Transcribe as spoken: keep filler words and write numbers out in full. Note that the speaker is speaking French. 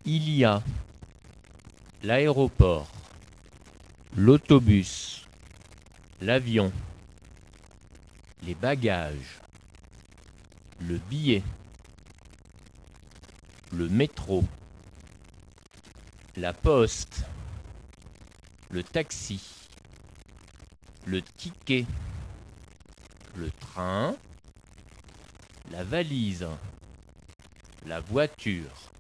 Il y a l'aéroport, l'autobus, l'avion, les bagages, le billet, le métro, la poste, le taxi, le ticket, le train, la valise, la voiture.